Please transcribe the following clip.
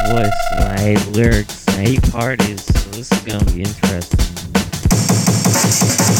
voice, and I hate lyrics, and I hate parties, so this is gonna be interesting.